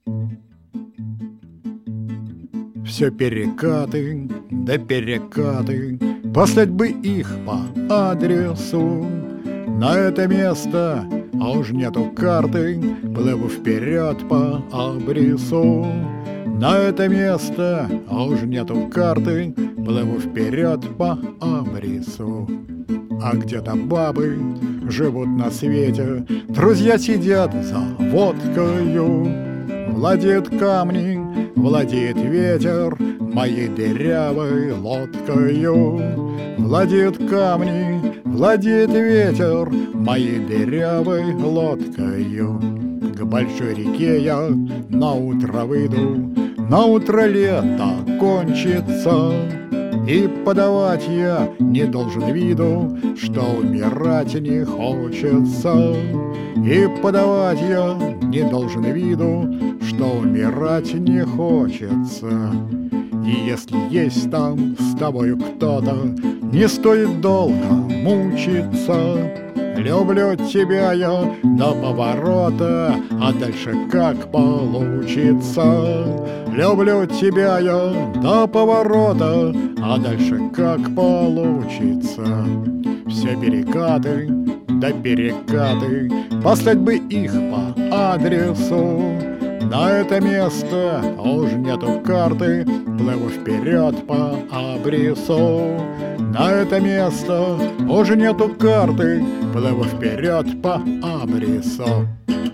Все перекаты, да перекаты, послать бы их по адресу. На это место, а уж нету карты, плыву вперед по абрису. На это место, а уж нету карты, плыву вперед по абрису. А где-то бабы живут на свете, друзья сидят за водкою. Владеют камни, владеет ветер моей дырявой лодкою. Владеют камни, владеет ветер моей дырявой лодкою. К большой реке я наутро выйду, наутро лето кончится, и подавать я не должен виду, что умирать не хочется. И подавать я не должен виду, что умирать не хочется. И если есть там с тобою кто-то, не стоит долго мучиться. Люблю тебя я до поворота, а дальше как получится. Люблю тебя я до поворота, а дальше как получится. Все перекаты, да перекаты, послать бы их по адресу. На это место уж нету карты, плыву вперед по абрису. На это место уже нету карты, плыву вперед по абрису.